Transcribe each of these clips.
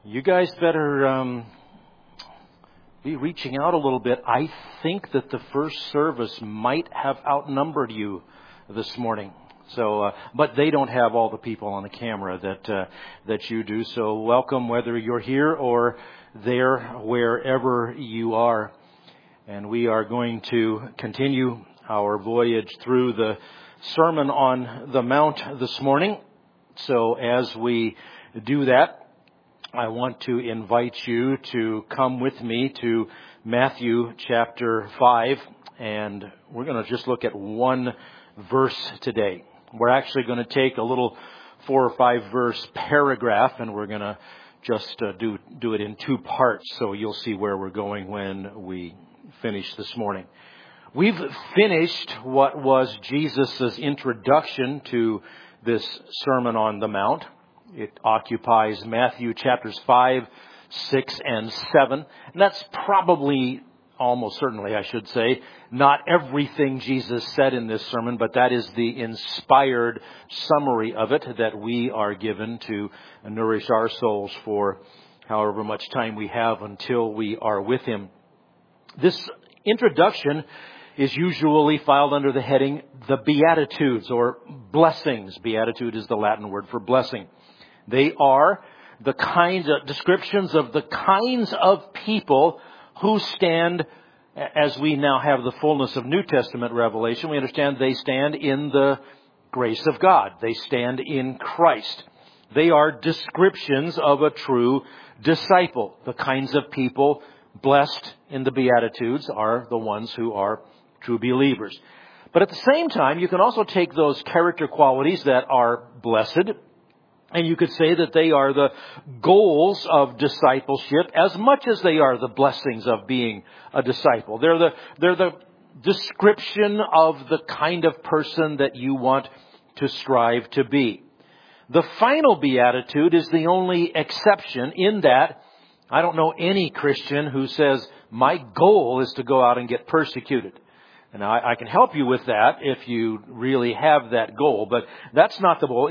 You guys better be reaching out a little bit. I think that the first service might have outnumbered you this morning. So, but they don't have all the people on the camera that you do. So welcome, whether you're here or there, wherever you are. And we are going to continue our voyage through the Sermon on the Mount this morning. So as we do that, I want to invite you to come with me to Matthew chapter 5, and we're going to just look at one verse today. We're actually going to take a little 4 or 5 verse paragraph, and we're going to just do it in 2 parts, so you'll see where we're going when we finish this morning. We've finished what was Jesus' introduction to this Sermon on the Mount. It occupies Matthew chapters 5, 6, and 7. And that's probably, almost certainly I should say, not everything Jesus said in this sermon, but that is the inspired summary of it that we are given to nourish our souls for however much time we have until we are with Him. This introduction is usually filed under the heading, the Beatitudes, or blessings. Beatitude is the Latin word for blessing. They are the kinds of descriptions of the kinds of people who stand, as we now have the fullness of New Testament revelation, we understand they stand in the grace of God. They stand in Christ. They are descriptions of a true disciple. The kinds of people blessed in the Beatitudes are the ones who are true believers. But at the same time, you can also take those character qualities that are blessed, and you could say that they are the goals of discipleship as much as they are the blessings of being a disciple. They're the description of the kind of person that you want to strive to be. The final beatitude is the only exception in that I don't know any Christian who says, my goal is to go out and get persecuted. And I can help you with that if you really have that goal, but that's not the goal.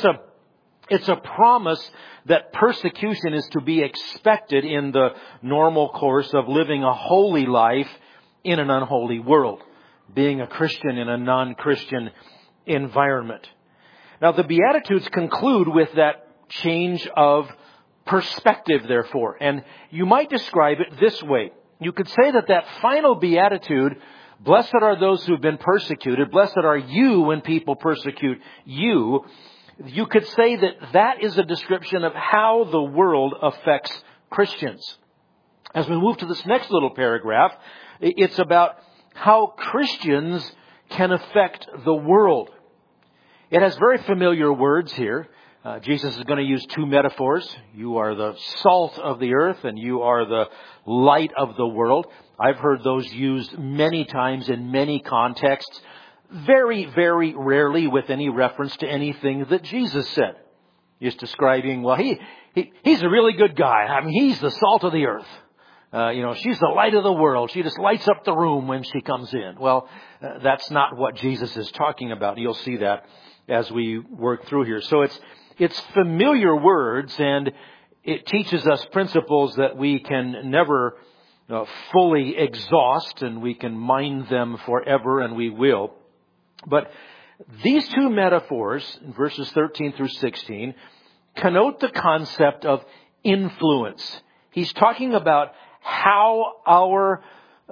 It's a promise that persecution is to be expected in the normal course of living a holy life in an unholy world, being a Christian in a non-Christian environment. Now, the Beatitudes conclude with that change of perspective, therefore, and you might describe it this way. You could say that final Beatitude, blessed are those who have been persecuted, blessed are you when people persecute you. You could say that is a description of how the world affects Christians. As we move to this next little paragraph, it's about how Christians can affect the world. It has very familiar words here. Jesus is going to use 2 metaphors. You are the salt of the earth and you are the light of the world. I've heard those used many times in many contexts. Very, very rarely with any reference to anything that Jesus said. He's describing, well, he's a really good guy. I mean, he's the salt of the earth. She's the light of the world. She just lights up the room when she comes in. Well, that's not what Jesus is talking about. You'll see that as we work through here. So it's familiar words, and it teaches us principles that we can never fully exhaust, and we can mine them forever, and we will. But these 2 metaphors, in verses 13 through 16, connote the concept of influence. He's talking about how our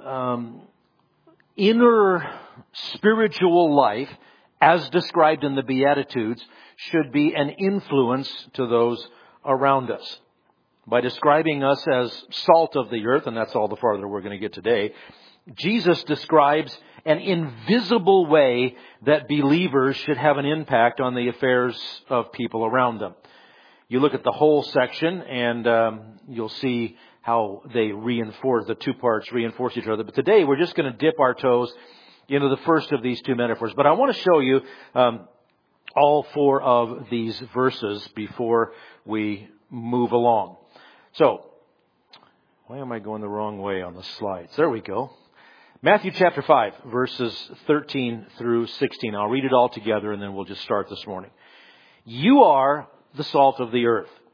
inner spiritual life, as described in the Beatitudes, should be an influence to those around us. By describing us as salt of the earth, and that's all the farther we're going to get today, Jesus describes an invisible way that believers should have an impact on the affairs of people around them. You look at the whole section and you'll see how they reinforce, the 2 parts reinforce each other. But today we're just going to dip our toes into the first of these 2 metaphors. But I want to show you all 4 of these verses before we move along. So, why am I going the wrong way on the slides? There we go. Matthew chapter 5, verses 13 through 16. I'll read it all together and then we'll just start this morning. You are the salt of the earth.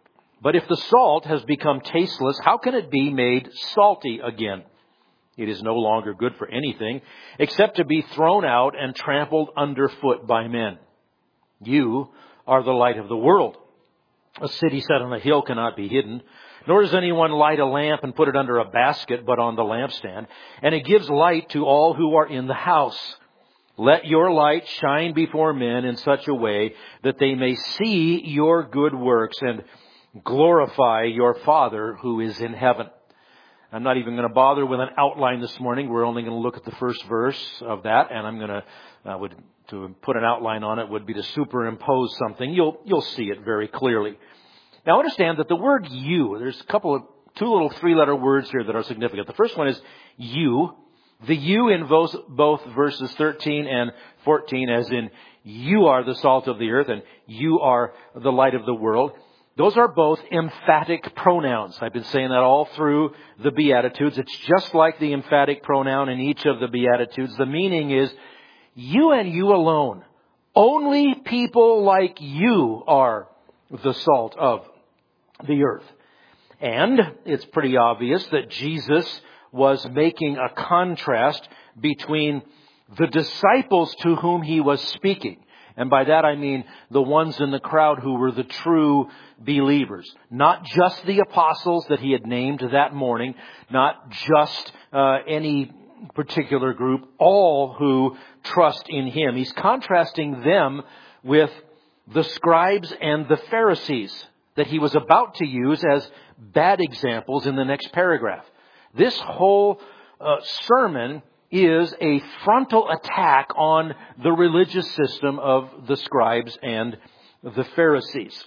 But if the salt has become tasteless, how can it be made salty again? It is no longer good for anything except to be thrown out and trampled underfoot by men. You are the light of the world. A city set on a hill cannot be hidden, nor does anyone light a lamp and put it under a basket, but on the lampstand, and it gives light to all who are in the house. Let your light shine before men in such a way that they may see your good works and glorify your Father who is in heaven. I'm not even going to bother with an outline this morning. We're only going to look at the first verse of that, and I'm going to put an outline on it would be to superimpose something. You'll see it very clearly. Now understand that the word you, there's two little three-letter words here that are significant. The first one is you. The you in both verses 13 and 14, as in you are the salt of the earth and you are the light of the world. Those are both emphatic pronouns. I've been saying that all through the Beatitudes. It's just like the emphatic pronoun in each of the Beatitudes. The meaning is you and you alone. Only people like you are the salt of the earth. And it's pretty obvious that Jesus was making a contrast between the disciples to whom he was speaking. And by that I mean the ones in the crowd who were the true believers. Not just the apostles that he had named that morning, not just any particular group, all who trust in him. He's contrasting them with the scribes and the Pharisees that he was about to use as bad examples in the next paragraph. This whole sermon is a frontal attack on the religious system of the scribes and the Pharisees.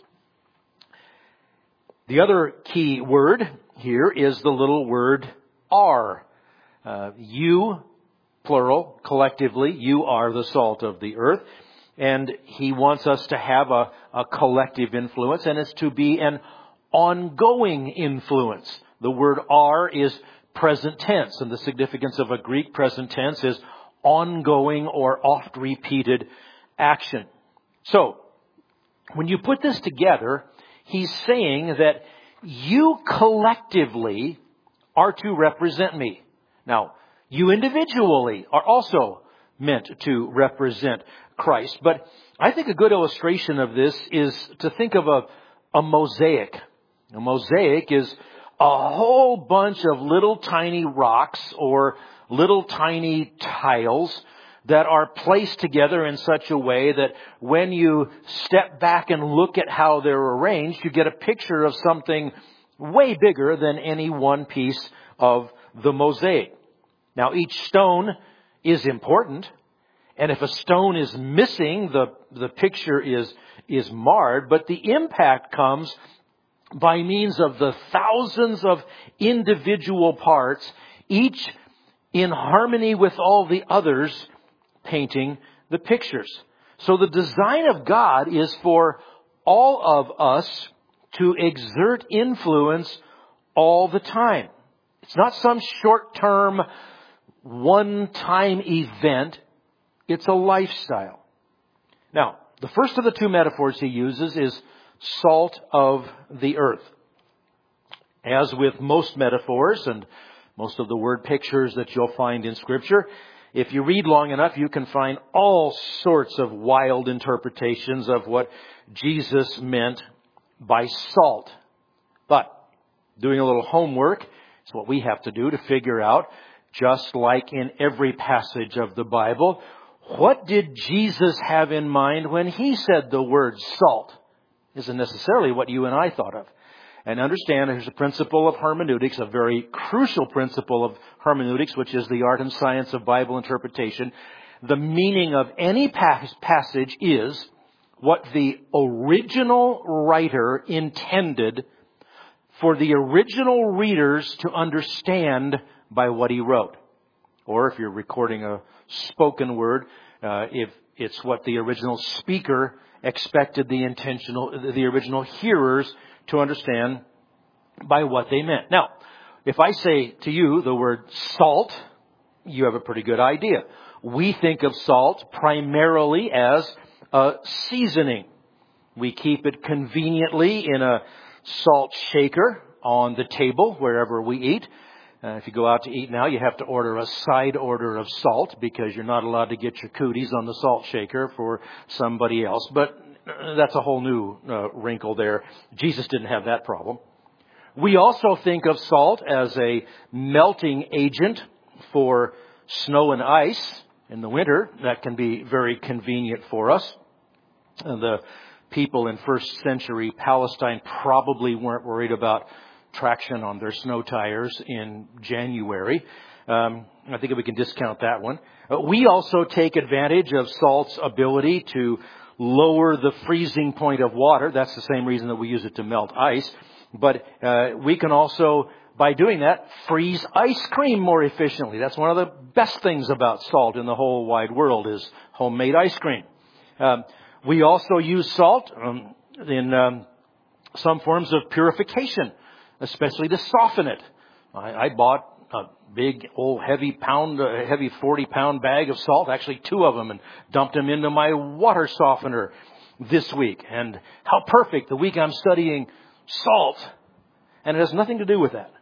The other key word here is the little word are. You, plural, collectively, you are the salt of the earth. And he wants us to have a collective influence, and it's to be an ongoing influence. The word are is present tense, and the significance of a Greek present tense is ongoing or oft repeated action. So, when you put this together, he's saying that you collectively are to represent me. Now, you individually are also meant to represent Christ. But I think a good illustration of this is to think of a mosaic. A mosaic is a whole bunch of little tiny rocks or little tiny tiles that are placed together in such a way that when you step back and look at how they're arranged, you get a picture of something way bigger than any one piece of the mosaic. Now, each stone is important, and if a stone is missing, the picture is marred, but the impact comes by means of the thousands of individual parts, each in harmony with all the others, painting the pictures. So the design of God is for all of us to exert influence all the time. It's not some short-term, one-time event. It's a lifestyle. Now, the first of the two metaphors he uses is salt of the earth. As with most metaphors and most of the word pictures that you'll find in Scripture, if you read long enough, you can find all sorts of wild interpretations of what Jesus meant by salt. But doing a little homework is what we have to do to figure out, just like in every passage of the Bible, what did Jesus have in mind when he said the word salt? Isn't necessarily what you and I thought of. And understand there's a principle of hermeneutics, a very crucial principle of hermeneutics, which is the art and science of Bible interpretation. The meaning of any passage is what the original writer intended for the original readers to understand by what he wrote. Or if you're recording a spoken word, if it's what the original speaker expected the original hearers to understand by what they meant. Now, if I say to you the word salt, you have a pretty good idea. We think of salt primarily as a seasoning. We keep it conveniently in a salt shaker on the table wherever we eat. If you go out to eat now, you have to order a side order of salt because you're not allowed to get your cooties on the salt shaker for somebody else. But that's a whole new wrinkle there. Jesus didn't have that problem. We also think of salt as a melting agent for snow and ice in the winter. That can be very convenient for us. And the people in first century Palestine probably weren't worried about traction on their snow tires in January. I think we can discount that one. We also take advantage of salt's ability to lower the freezing point of water. That's the same reason that we use it to melt ice. But we can also, by doing that, freeze ice cream more efficiently. That's one of the best things about salt in the whole wide world is homemade ice cream. We also use salt in some forms of purification, especially to soften it. I bought a big old heavy 40-pound bag of salt, actually 2 of them, and dumped them into my water softener this week. And how perfect, the week I'm studying salt, and it has nothing to do with that.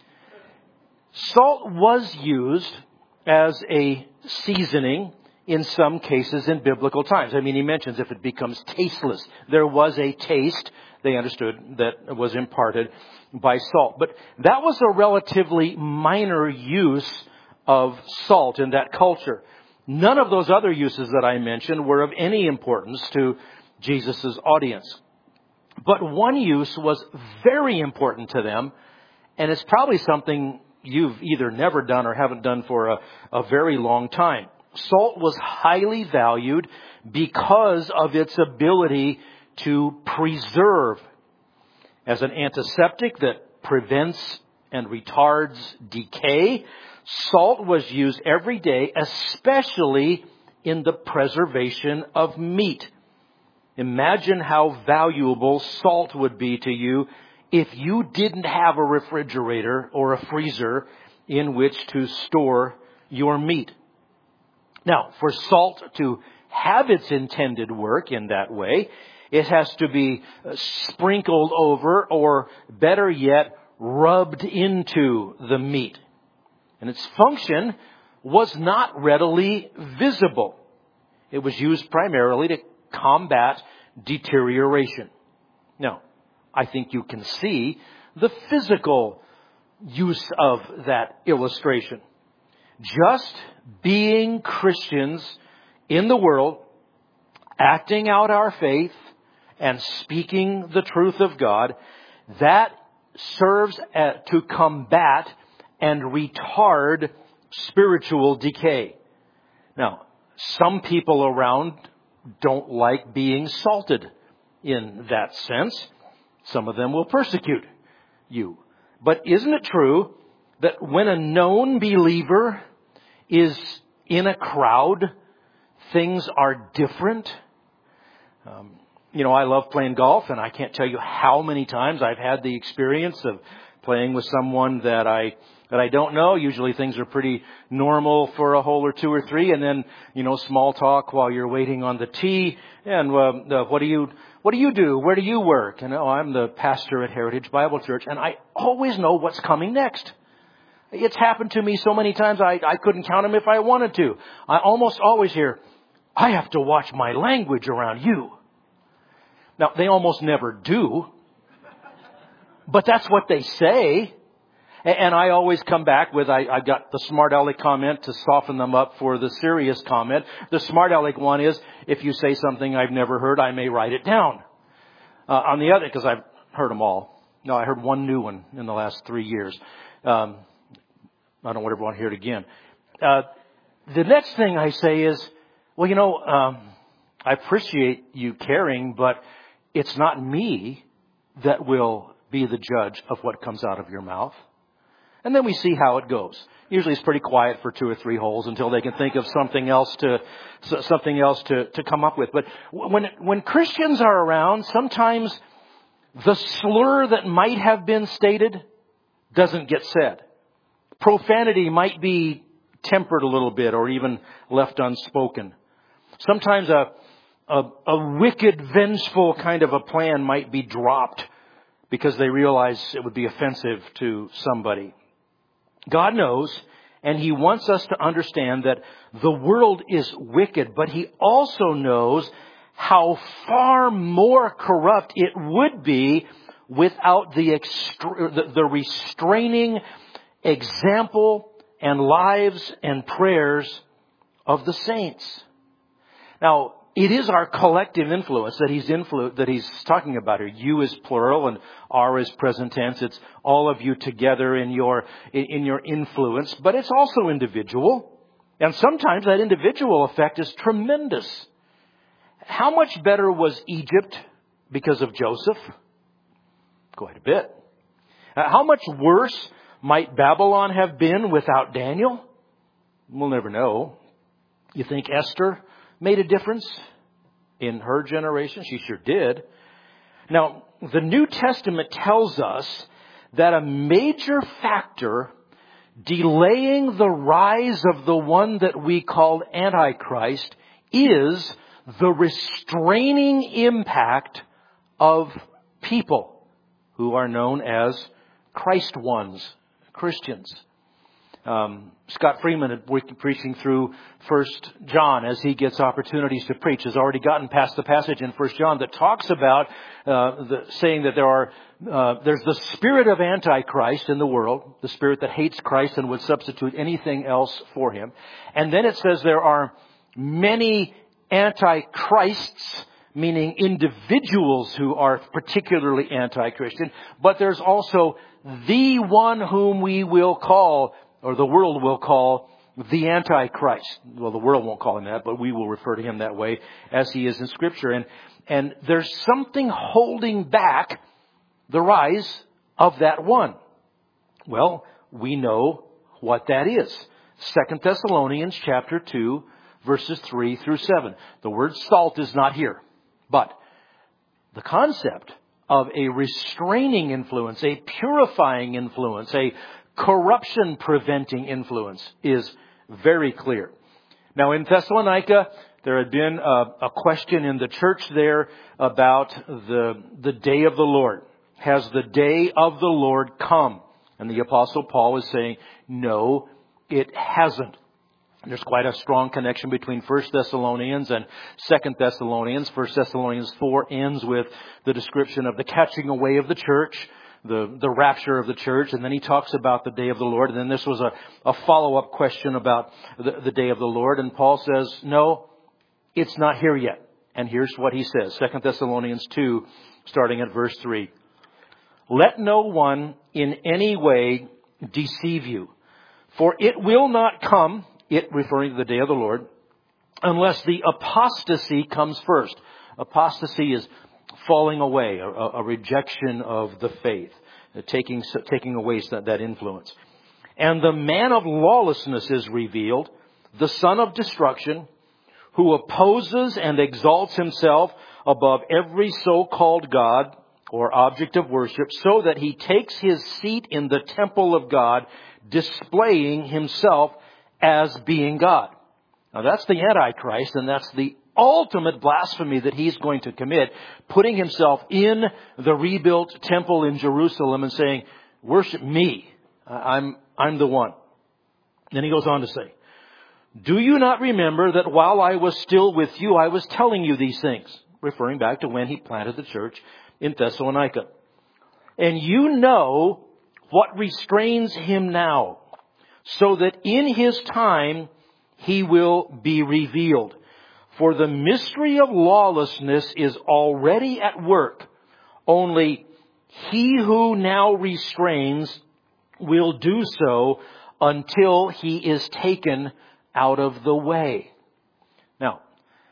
Salt was used as a seasoning in some cases in biblical times. I mean, he mentions if it becomes tasteless. There was a taste, they understood, that was imparted by salt. But that was a relatively minor use of salt in that culture. None of those other uses that I mentioned were of any importance to Jesus' audience. But one use was very important to them, and it's probably something you've either never done or haven't done for a very long time. Salt was highly valued because of its ability to preserve. As an antiseptic that prevents and retards decay, salt was used every day, especially in the preservation of meat. Imagine how valuable salt would be to you if you didn't have a refrigerator or a freezer in which to store your meat. Now, for salt to have its intended work in that way, it has to be sprinkled over, or better yet, rubbed into the meat. And its function was not readily visible. It was used primarily to combat deterioration. Now, I think you can see the physical use of that illustration. Just being Christians in the world, acting out our faith, and speaking the truth of God, that serves to combat and retard spiritual decay. Now, some people around don't like being salted in that sense. Some of them will persecute you. But isn't it true that when a known believer is in a crowd, things are different? I love playing golf, and I can't tell you how many times I've had the experience of playing with someone that I don't know. Usually things are pretty normal for a hole or 2 or 3, and then, small talk while you're waiting on the tee. And what do you do? Where do you work? And I'm the pastor at Heritage Bible Church, and I always know what's coming next. It's happened to me so many times I couldn't count them if I wanted to. I almost always hear, I have to watch my language around you. Now, they almost never do, but that's what they say. And I always come back with, I got the smart aleck comment to soften them up for the serious comment. The smart aleck one is, if you say something I've never heard, I may write it down. On the other, because I've heard them all. No, I heard one new one in the last 3 years. I don't ever want to hear it again. The next thing I say is, I appreciate you caring, but it's not me that will be the judge of what comes out of your mouth. And then we see how it goes. Usually it's pretty quiet for 2 or 3 holes until they can think of something else to come up with. But when Christians are around, sometimes the slur that might have been stated doesn't get said. Profanity might be tempered a little bit or even left unspoken. Sometimes a wicked, vengeful kind of a plan might be dropped because they realize it would be offensive to somebody. God knows, and He wants us to understand that the world is wicked, but He also knows how far more corrupt it would be without the restraining example and lives and prayers of the saints. Now, it is our collective influence that he's talking about here. You is plural and our is present tense. It's all of you together in your influence, but it's also individual. And sometimes that individual effect is tremendous. How much better was Egypt because of Joseph? Quite a bit. How much worse might Babylon have been without Daniel? We'll never know. You think Esther made a difference in her generation? She sure did. Now, the New Testament tells us that a major factor delaying the rise of the one that we call Antichrist is the restraining impact of people who are known as Christ ones, Christians. Scott Freeman, preaching through 1 John as he gets opportunities to preach, has already gotten past the passage in 1 John that talks about saying that there's the spirit of Antichrist in the world, the spirit that hates Christ and would substitute anything else for Him. And then it says there are many Antichrists, meaning individuals who are particularly anti-Christian, but there's also the one whom we will call, or the world will call, the Antichrist. Well, the world won't call him that, but we will refer to him that way as he is in Scripture. And there's something holding back the rise of that one. Well, we know what that is. 2 Thessalonians chapter 2, verses 3 through 7. The word salt is not here, but the concept of a restraining influence, a purifying influence, a corruption-preventing influence is very clear. Now, in Thessalonica, there had been a question in the church there about the day of the Lord. Has the day of the Lord come? And the Apostle Paul is saying, no, it hasn't. There's quite a strong connection between 1 Thessalonians and 2 Thessalonians. 1 Thessalonians 4 ends with the description of the catching away of the church, the rapture of the church, and then he talks about the day of the Lord. And then this was a follow-up question about the day of the Lord. And Paul says, no, it's not here yet. And here's what he says, 2 Thessalonians 2, starting at verse 3. Let no one in any way deceive you, for it will not come, it referring to the day of the Lord, unless the apostasy comes first. Apostasy is falling away, a rejection of the faith, taking away that influence. And the man of lawlessness is revealed, the son of destruction, who opposes and exalts himself above every so-called God or object of worship, so that he takes his seat in the temple of God, displaying himself as being God. Now that's the Antichrist, and that's the ultimate blasphemy that he's going to commit, putting himself in the rebuilt temple in Jerusalem and saying, worship me. I'm the one. Then he goes on to say, do you not remember that while I was still with you, I was telling you these things? Referring back to when he planted the church in Thessalonica. And you know what restrains him now, so that in his time he will be revealed. For the mystery of lawlessness is already at work. Only he who now restrains will do so until he is taken out of the way. Now,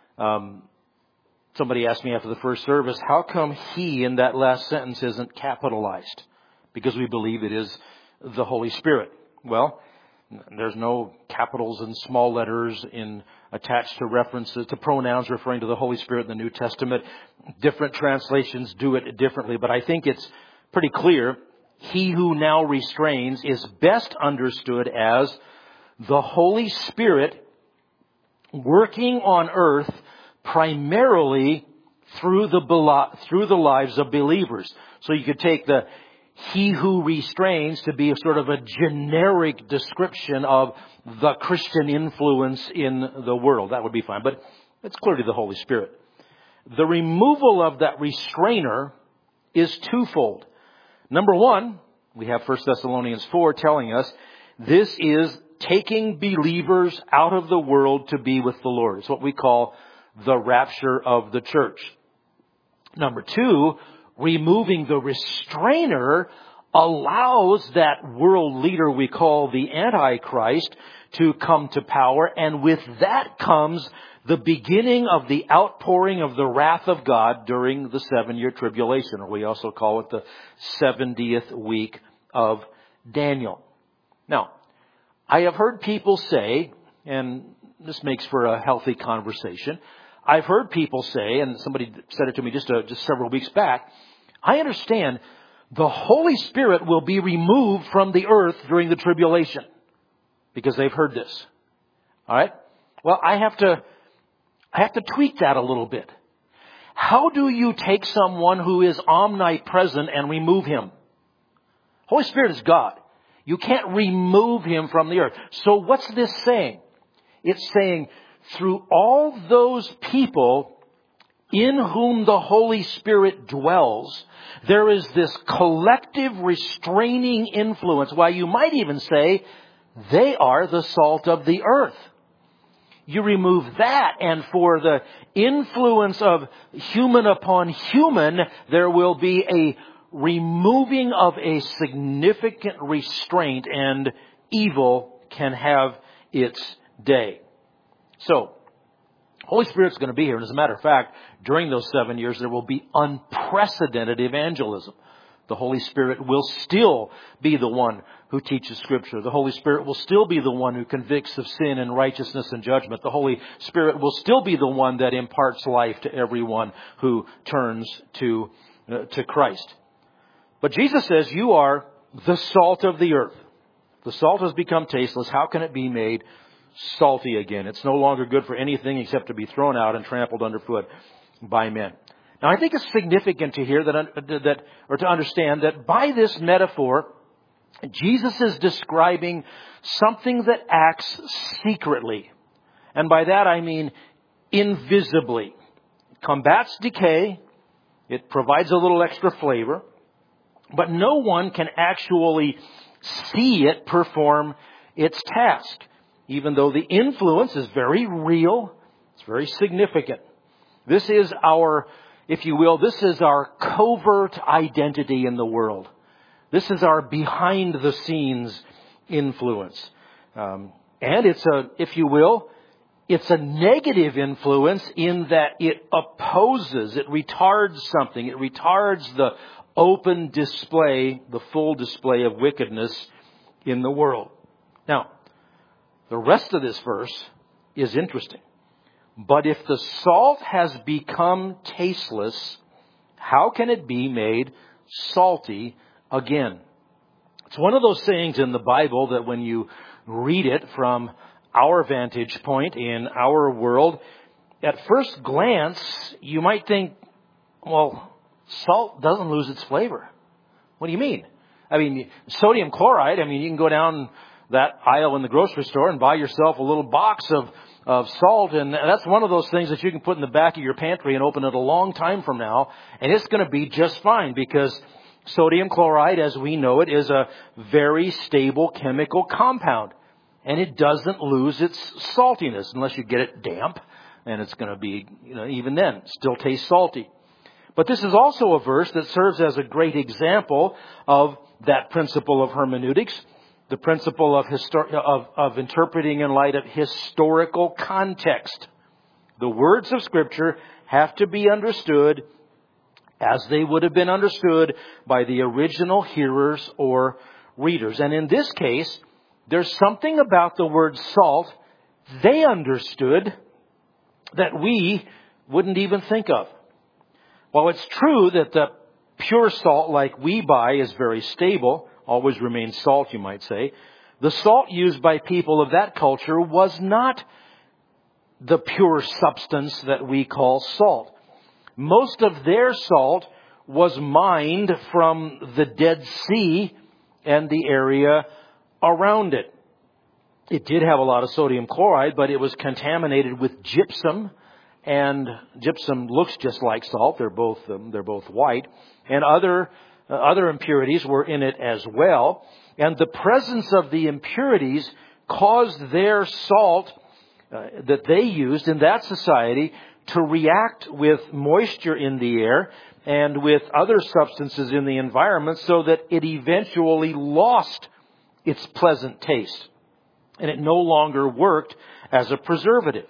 somebody asked me after the first service, how come he in that last sentence isn't capitalized? Because we believe it is the Holy Spirit. Well, there's no capitals and small letters attached to references to pronouns referring to the Holy Spirit in the New Testament. Different translations do it differently, but I think it's pretty clear. He who now restrains is best understood as the Holy Spirit working on earth primarily through the lives of believers. So you could take the "he who restrains" to be a sort of a generic description of the Christian influence in the world. That would be fine. But it's clearly the Holy Spirit. The removal of that restrainer is twofold. Number one, we have 1 Thessalonians 4 telling us this is taking believers out of the world to be with the Lord. It's what we call the rapture of the church. Number two, removing the restrainer allows that world leader we call the Antichrist to come to power. And with that comes the beginning of the outpouring of the wrath of God during the 7-year tribulation, or we also call it the 70th week of Daniel. Now, I have heard people say, and this makes for a healthy conversation, I've heard people say, and somebody said it to me just several weeks back, I understand the Holy Spirit will be removed from the earth during the tribulation, because they've heard this. All right? Well, I have to tweak that a little bit. How do you take someone who is omnipresent and remove him? Holy Spirit is God. You can't remove him from the earth. So what's this saying? It's saying through all those people in whom the Holy Spirit dwells, there is this collective restraining influence. Why, you might even say they are the salt of the earth. You remove that, and for the influence of human upon human, there will be a removing of a significant restraint, and evil can have its day. So, Holy Spirit's going to be here. And as a matter of fact, during those 7 years, there will be unprecedented evangelism. The Holy Spirit will still be the one who teaches Scripture. The Holy Spirit will still be the one who convicts of sin and righteousness and judgment. The Holy Spirit will still be the one that imparts life to everyone who turns to Christ. But Jesus says, you are the salt of the earth. The salt has become tasteless. How can it be made salty again? It's no longer good for anything except to be thrown out and trampled underfoot by men. Now, I think it's significant to hear or to understand that by this metaphor, Jesus is describing something that acts secretly. And by that I mean invisibly. It combats decay. It provides a little extra flavor. But no one can actually see it perform its task. Even though the influence is very real, it's very significant. This is our, if you will, this is our covert identity in the world. This is our behind-the-scenes influence. And it's if you will, it's a negative influence in that it opposes, it retards something. It retards the open display, the full display of wickedness in the world. Now, the rest of this verse is interesting. But if the salt has become tasteless, how can it be made salty again? It's one of those sayings in the Bible that when you read it from our vantage point in our world, at first glance, you might think, well, salt doesn't lose its flavor. What do you mean? I mean, sodium chloride, you can go down that aisle in the grocery store and buy yourself a little box of salt, and that's one of those things that you can put in the back of your pantry and open it a long time from now, and it's going to be just fine, because sodium chloride, as we know it, is a very stable chemical compound, and it doesn't lose its saltiness unless you get it damp, and it's going to be, even then, still taste salty. But this is also a verse that serves as a great example of that principle of hermeneutics, the principle of interpreting in light of historical context. The words of Scripture have to be understood as they would have been understood by the original hearers or readers. And in this case, there's something about the word salt they understood that we wouldn't even think of. While it's true that the pure salt like we buy is very stable, always remains salt, you might say, the salt used by people of that culture was not the pure substance that we call salt. Most of their salt was mined from the Dead Sea and the area around it. It did have a lot of sodium chloride, but it was contaminated with gypsum, and gypsum looks just like salt. They're both white, and other impurities were in it as well. And the presence of the impurities caused their salt that they used in that society to react with moisture in the air and with other substances in the environment, so that it eventually lost its pleasant taste. And it no longer worked as a preservative.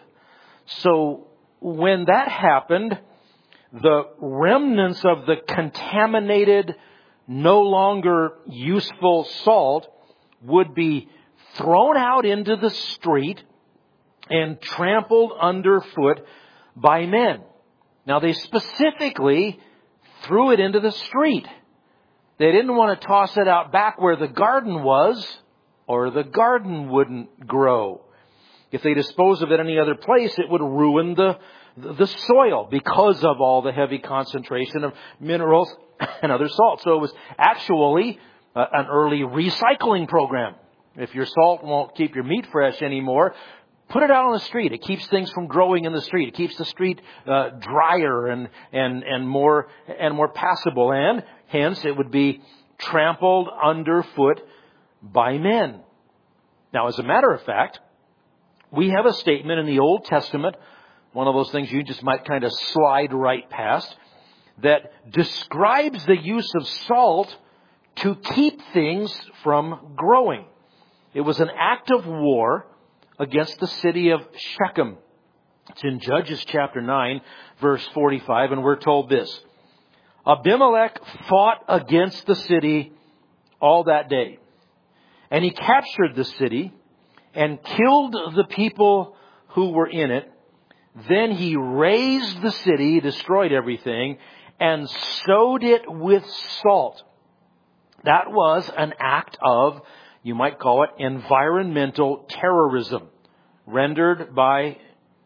So when that happened, the remnants of the contaminated, no longer useful salt would be thrown out into the street and trampled underfoot by men. Now, they specifically threw it into the street. They didn't want to toss it out back where the garden was, or the garden wouldn't grow. If they disposed of it any other place, it would ruin the soil because of all the heavy concentration of minerals and other salts. So it was actually an early recycling program. If your salt won't keep your meat fresh anymore, put it out on the street. It keeps things from growing in the street. It keeps the street drier and more passable. And hence it would be trampled underfoot by men. Now, as a matter of fact, we have a statement in the Old Testament, one of those things you just might kind of slide right past, that describes the use of salt to keep things from growing. It was an act of war against the city of Shechem. It's in Judges chapter 9, verse 45, and we're told this: Abimelech fought against the city all that day, and he captured the city and killed the people who were in it. Then he razed the city, destroyed everything, and sowed it with salt. That was an act of, you might call it, environmental terrorism, rendered by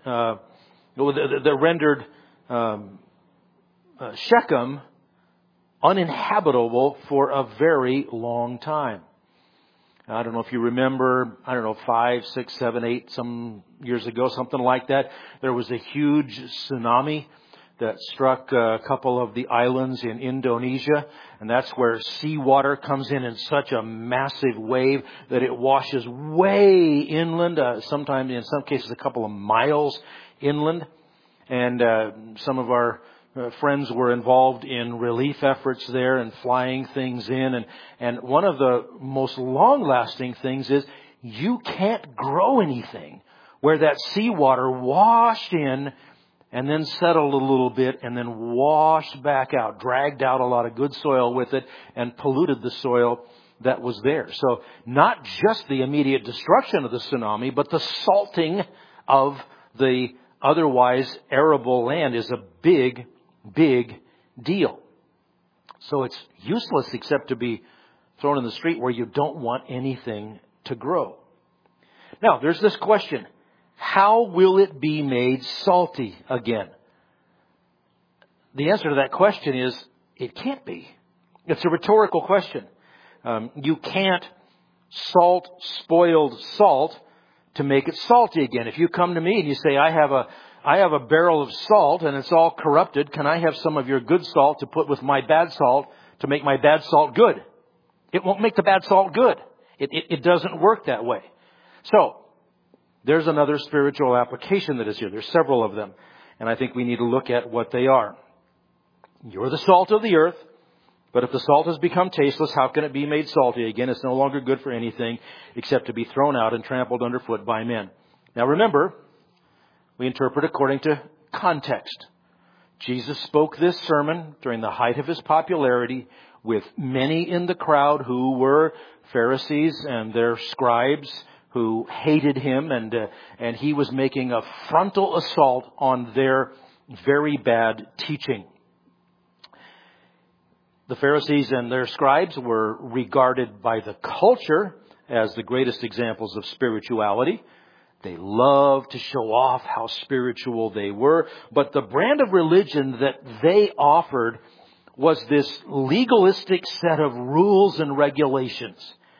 Shechem uninhabitable for a very long time. I don't know if you remember, 5, 6, 7, 8, some years ago, something like that. There was a huge tsunami that struck a couple of the islands in Indonesia. And that's where seawater comes in such a massive wave that it washes way inland, sometimes in some cases a couple of miles inland. And some of our friends were involved in relief efforts there and flying things in. And one of the most long-lasting things is you can't grow anything where that seawater washed in and then settled a little bit and then washed back out, dragged out a lot of good soil with it and polluted the soil that was there. So not just the immediate destruction of the tsunami, but the salting of the otherwise arable land is a big, big deal. So it's useless except to be thrown in the street where you don't want anything to grow. Now, there's this question. How will it be made salty again? The answer to that question is, it can't be. It's a rhetorical question. You can't salt spoiled salt to make it salty again. If you come to me and you say, I have a barrel of salt and it's all corrupted, can I have some of your good salt to put with my bad salt to make my bad salt good? It won't make the bad salt good. It doesn't work that way. So, there's another spiritual application that is here. There's several of them. And I think we need to look at what they are. You're the salt of the earth. But if the salt has become tasteless, how can it be made salty again? It's no longer good for anything except to be thrown out and trampled underfoot by men. Now remember, we interpret according to context. Jesus spoke this sermon during the height of his popularity with many in the crowd who were Pharisees and their scribes who hated him, and he was making a frontal assault on their very bad teaching. The Pharisees and their scribes were regarded by the culture as the greatest examples of spirituality. They loved to show off how spiritual they were. But the brand of religion that they offered was this legalistic set of rules and regulations.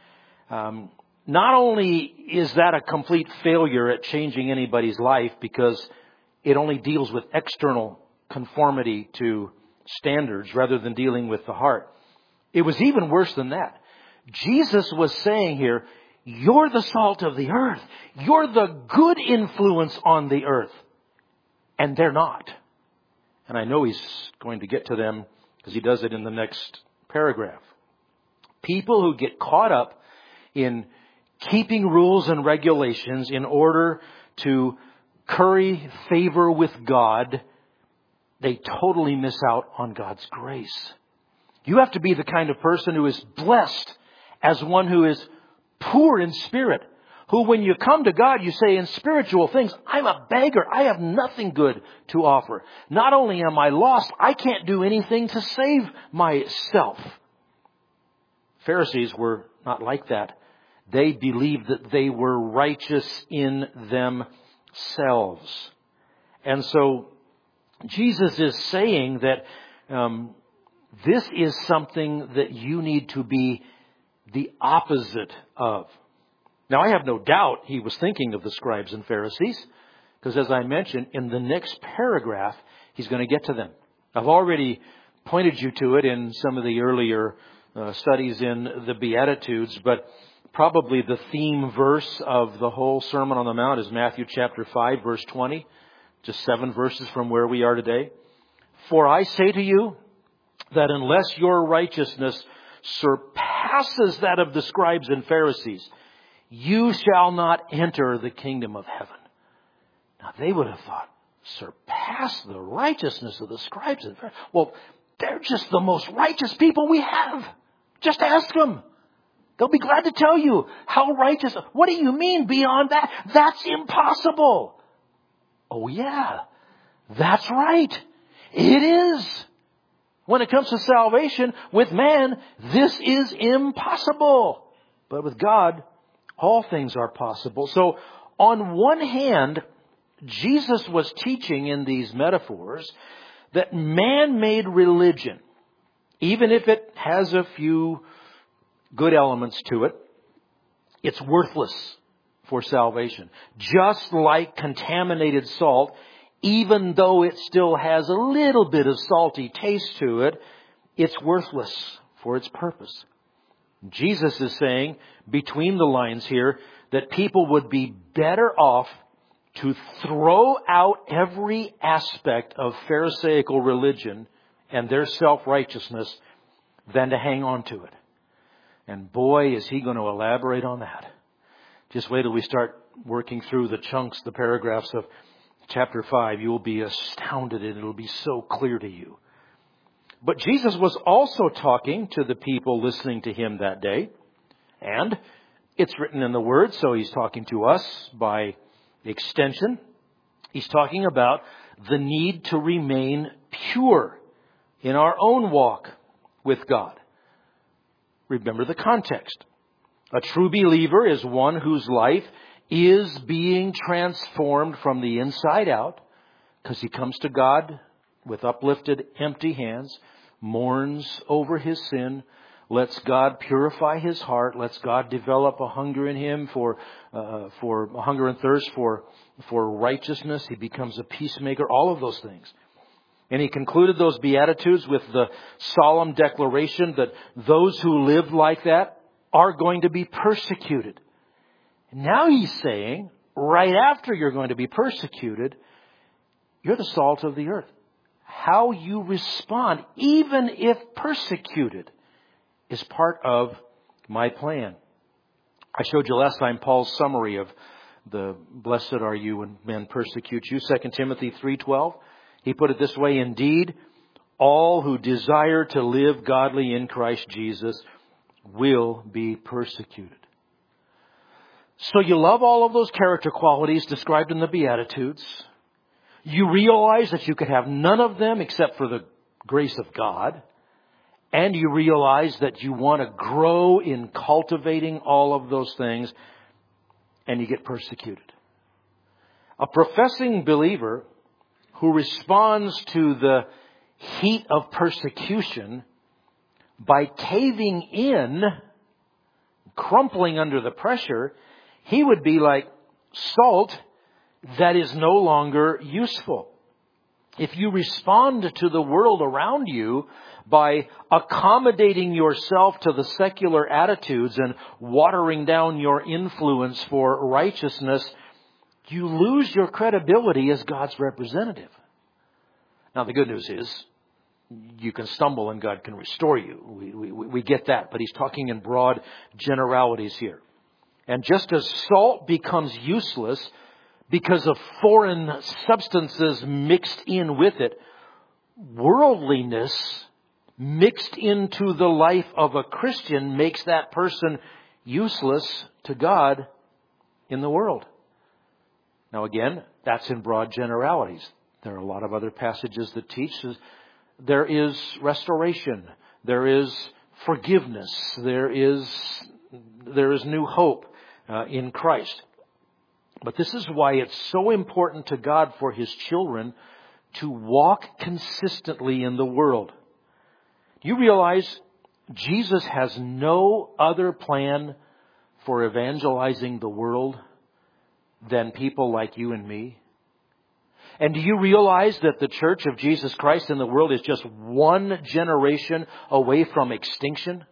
Not only is that a complete failure at changing anybody's life because it only deals with external conformity to standards rather than dealing with the heart. It was even worse than that. Jesus was saying here, you're the salt of the earth. You're the good influence on the earth. And they're not. And I know he's going to get to them because he does it in the next paragraph. People who get caught up in keeping rules and regulations in order to curry favor with God, they totally miss out on God's grace. You have to be the kind of person who is blessed as one who is poor in spirit, who when you come to God, you say in spiritual things, I'm a beggar. I have nothing good to offer. Not only am I lost, I can't do anything to save myself. Pharisees were not like that. They believed that they were righteous in themselves. And so Jesus is saying that this is something that you need to be the opposite of. Now, I have no doubt he was thinking of the scribes and Pharisees, because as I mentioned, in the next paragraph, he's going to get to them. I've already pointed you to it in some of the earlier studies in the Beatitudes, but probably the theme verse of the whole Sermon on the Mount is Matthew chapter 5, verse 20, just 7 verses from where we are today. For I say to you that unless your righteousness surpasses that of the scribes and Pharisees, you shall not enter the kingdom of heaven. Now they would have thought, surpass the righteousness of the scribes and Pharisees. Well, they're just the most righteous people we have. Just ask them. They'll be glad to tell you how righteous. What do you mean beyond that? That's impossible. Oh yeah, that's right. It is. When it comes to salvation, with man, this is impossible. But with God, all things are possible. So, on one hand, Jesus was teaching in these metaphors that man-made religion, even if it has a few good elements to it, it's worthless for salvation. Just like contaminated salt, even though it still has a little bit of salty taste to it, it's worthless for its purpose. Jesus is saying, between the lines here, that people would be better off to throw out every aspect of Pharisaical religion and their self-righteousness than to hang on to it. And boy, is he going to elaborate on that. Just wait till we start working through the chunks, the paragraphs of chapter 5. You will be astounded and it will be so clear to you. But Jesus was also talking to the people listening to him that day. And it's written in the Word, so he's talking to us by extension. He's talking about the need to remain pure in our own walk with God. Remember the context. A true believer is one whose life is being transformed from the inside out because he comes to God with uplifted, empty hands, mourns over his sin, lets God purify his heart, lets God develop a hunger in him for a hunger and thirst for righteousness. He becomes a peacemaker, all of those things. And he concluded those Beatitudes with the solemn declaration that those who live like that are going to be persecuted. Now he's saying, right after you're going to be persecuted, you're the salt of the earth. How you respond, even if persecuted, is part of my plan. I showed you last time Paul's summary of the blessed are you when men persecute you. 2 Timothy 3:12. He put it this way, indeed, all who desire to live godly in Christ Jesus will be persecuted. So you love all of those character qualities described in the Beatitudes. You realize that you could have none of them except for the grace of God. And you realize that you want to grow in cultivating all of those things. And you get persecuted. A professing believer who responds to the heat of persecution by caving in, crumpling under the pressure, he would be like salt that is no longer useful. If you respond to the world around you by accommodating yourself to the secular attitudes and watering down your influence for righteousness, you lose your credibility as God's representative. Now, the good news is you can stumble and God can restore you. We get that, but he's talking in broad generalities here. And just as salt becomes useless because of foreign substances mixed in with it, worldliness mixed into the life of a Christian makes that person useless to God in the world. Now again, that's in broad generalities. There are a lot of other passages that teach there is restoration, there is forgiveness, there is new hope in Christ. But this is why it's so important to God for His children to walk consistently in the world. You realize Jesus has no other plan for evangelizing the world than people like you and me? And do you realize that the Church of Jesus Christ in the world is just one generation away from extinction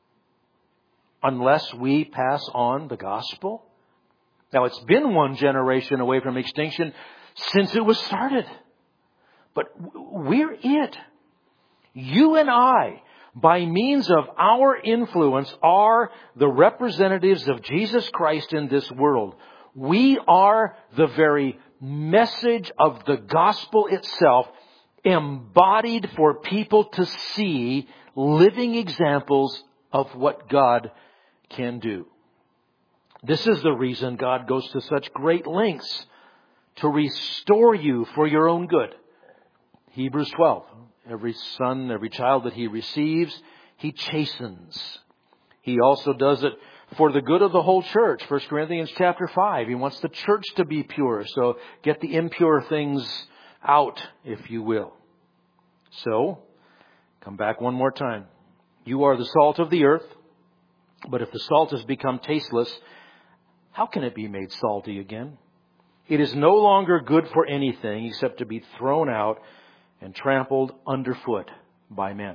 unless we pass on the gospel? Now, it's been one generation away from extinction since it was started. But we're it. You and I, by means of our influence, are the representatives of Jesus Christ in this world. We are the very message of the gospel itself, embodied for people to see, living examples of what God can do. This is the reason God goes to such great lengths to restore you for your own good. Hebrews 12. Every son, every child that He receives, He chastens. He also does it for the good of the whole church. 1 Corinthians chapter 5. He wants the church to be pure. So get the impure things out, if you will. So, come back one more time. You are the salt of the earth. But if the salt has become tasteless, how can it be made salty again? It is no longer good for anything except to be thrown out and trampled underfoot by men.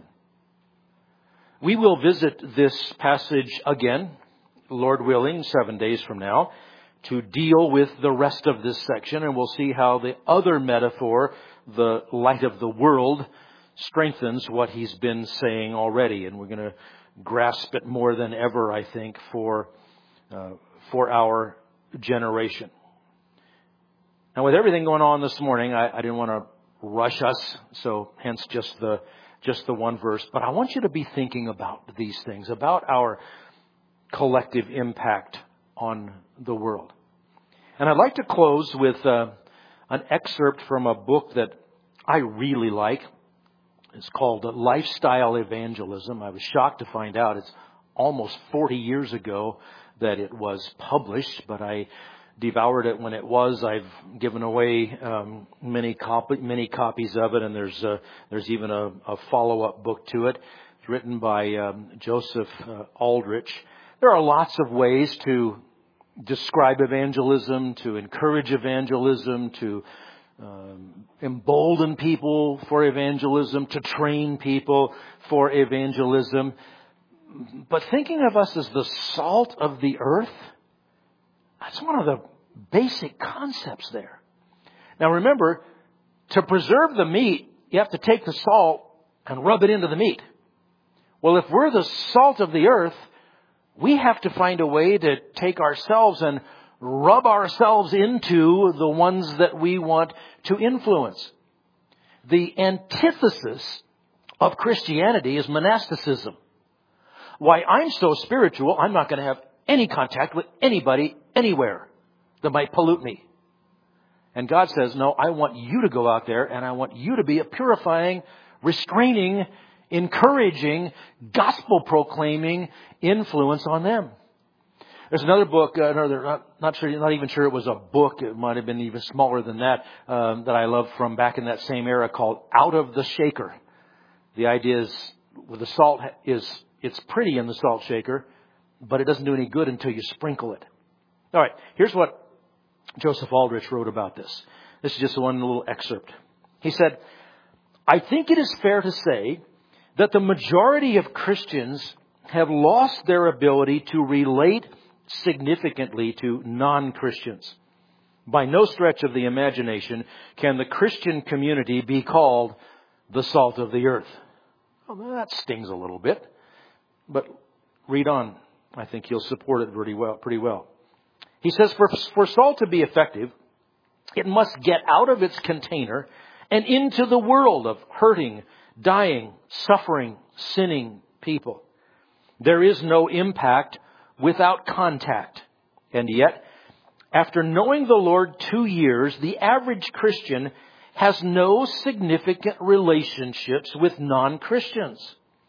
We will visit this passage again, Lord willing, 7 days from now, to deal with the rest of this section, and we'll see how the other metaphor, the light of the world, strengthens what he's been saying already. And we're going to grasp it more than ever, I think, for our generation. Now, with everything going on this morning, I didn't want to rush us, so hence just the one verse. But I want you to be thinking about these things, about our collective impact on the world. And I'd like to close with an excerpt from a book that I really like. It's called Lifestyle Evangelism. I was shocked to find out it's almost 40 years ago that it was published, but I devoured it when it was. I've given away many copies of it, and there's even a follow-up book to it. It's written by Joseph Aldrich. There are lots of ways to describe evangelism, to encourage evangelism, to embolden people for evangelism, to train people for evangelism. But thinking of us as the salt of the earth, that's one of the basic concepts there. Now remember, to preserve the meat, you have to take the salt and rub it into the meat. Well, if we're the salt of the earth, we have to find a way to take ourselves and rub ourselves into the ones that we want to influence. The antithesis of Christianity is monasticism. Why, I'm so spiritual, I'm not going to have any contact with anybody, anywhere that might pollute me. And God says, no, I want you to go out there and I want you to be a purifying, restraining, encouraging, gospel proclaiming influence on them. There's another book, not even sure it was a book. It might have been even smaller than that, that I love from back in that same era called Out of the Shaker. The idea is, with the salt it's pretty in the salt shaker, but it doesn't do any good until you sprinkle it. All right, here's what Joseph Aldrich wrote about this. This is just one little excerpt. He said, I think it is fair to say that the majority of Christians have lost their ability to relate significantly to non-Christians. By no stretch of the imagination can the Christian community be called the salt of the earth. Well, that stings a little bit, but read on. I think you'll support it pretty well. He says, for salt to be effective, it must get out of its container and into the world of hurting, dying, suffering, sinning people. There is no impact without contact. And yet, after knowing the Lord 2 years, the average Christian has no significant relationships with non-Christians.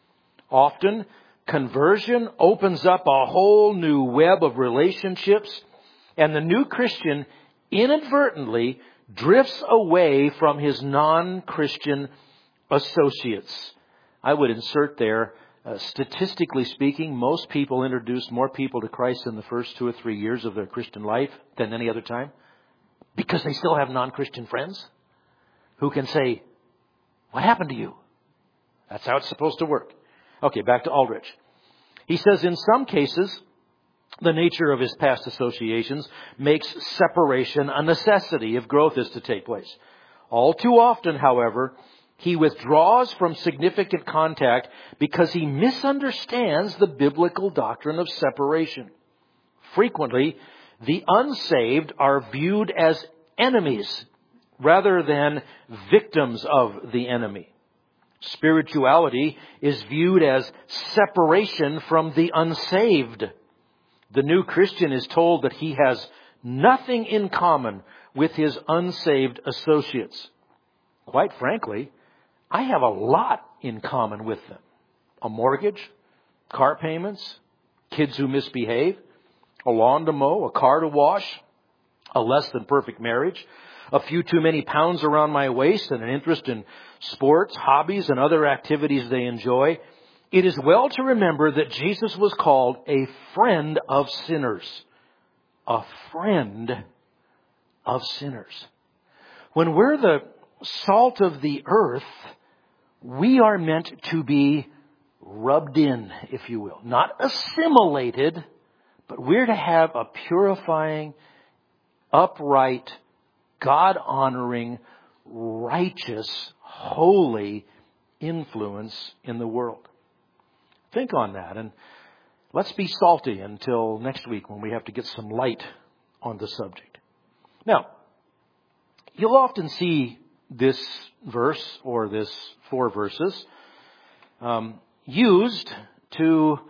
Often, conversion opens up a whole new web of relationships, and the new Christian inadvertently drifts away from his non-Christian associates. I would insert there, statistically speaking, most people introduce more people to Christ in the first 2 or 3 years of their Christian life than any other time, because they still have non-Christian friends who can say, what happened to you? That's how it's supposed to work. Okay, back to Aldrich. He says, in some cases, the nature of his past associations makes separation a necessity if growth is to take place. All too often, however, he withdraws from significant contact because he misunderstands the biblical doctrine of separation. Frequently, the unsaved are viewed as enemies rather than victims of the enemy. Spirituality is viewed as separation from the unsaved. The new Christian is told that he has nothing in common with his unsaved associates. Quite frankly, I have a lot in common with them. A mortgage, car payments, kids who misbehave, a lawn to mow, a car to wash, a less than perfect marriage, a few too many pounds around my waist, and an interest in sports, hobbies, and other activities they enjoy. It is well to remember that Jesus was called a friend of sinners. A friend of sinners. When we're the salt of the earth, we are meant to be rubbed in, if you will. Not assimilated, but we're to have a purifying, upright, God-honoring, righteous, holy influence in the world. Think on that, and let's be salty until next week when we have to get some light on the subject. Now, you'll often see this verse or this 4 verses used to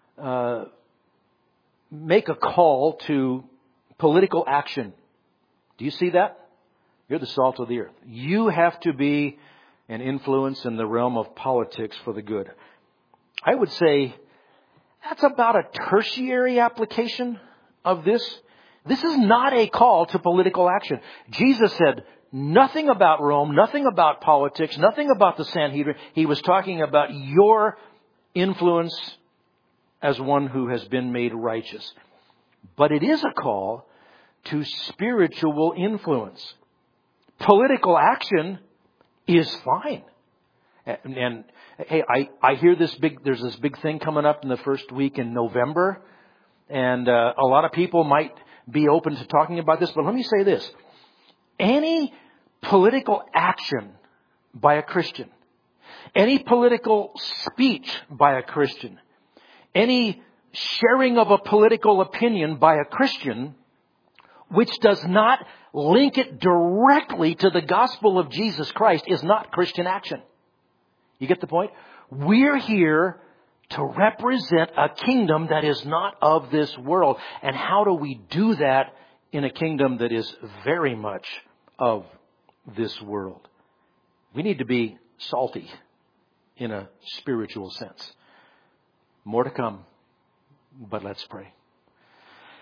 make a call to political action. Do you see that? You're the salt of the earth. You have to be an influence in the realm of politics for the good. I would say that's about a tertiary application of this. This is not a call to political action. Jesus said nothing about Rome, nothing about politics, nothing about the Sanhedrin. He was talking about your influence as one who has been made righteous. But it is a call to spiritual influence. Political action is fine. And hey, I hear there's this big thing coming up in the first week in November. And a lot of people might be open to talking about this. But let me say this. Any political action by a Christian, any political speech by a Christian, any sharing of a political opinion by a Christian, which does not link it directly to the gospel of Jesus Christ, is not Christian action. You get the point? We're here to represent a kingdom that is not of this world. And how do we do that in a kingdom that is very much of this world? We need to be salty in a spiritual sense. More to come, but let's pray.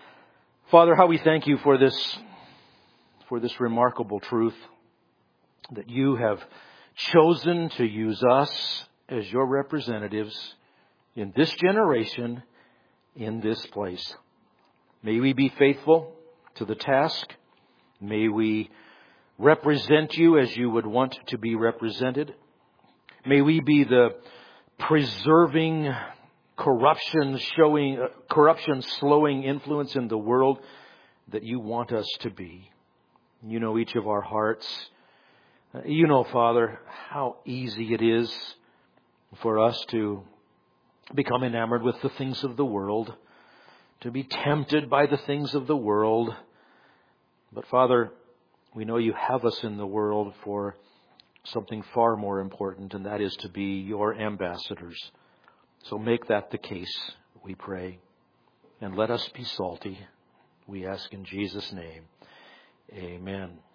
Father, how we thank you for this remarkable truth that you have chosen to use us as your representatives in this generation, in this place. May we be faithful to the task. May we represent you as you would want to be represented. May we be the preserving, corruption slowing influence in the world that you want us to be. You know each of our hearts. You know, Father, how easy it is for us to become enamored with the things of the world, to be tempted by the things of the world. But Father, we know you have us in the world for something far more important, and that is to be your ambassadors. So make that the case, we pray. And let us be salty, we ask in Jesus' name. Amen.